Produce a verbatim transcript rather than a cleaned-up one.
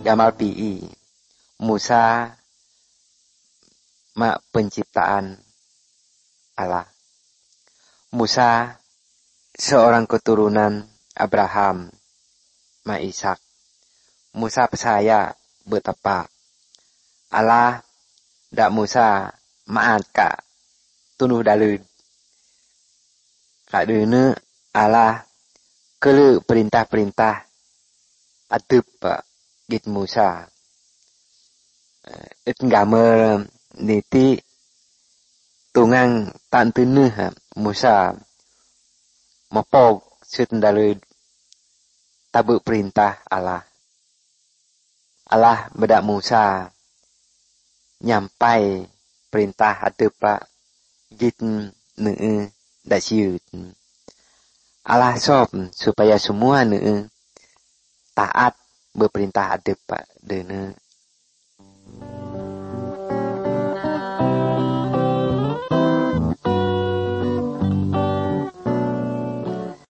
Gamal P I. Musa mak penciptaan Allah. Musa seorang keturunan Abraham, mak Ishak. Musa percaya betapa Allah dak Musa maat ka tunuh dalud. Kak dene Allah kele perintah-perintah adep git Musa. It gamer niti tungang tan teuneuk Musa mapog seut dalud tabe perintah Allah. Allah bedak Musa nyampai perintah adep git neue da siut. Allah sob supaya semua neue taat berperintah adep dene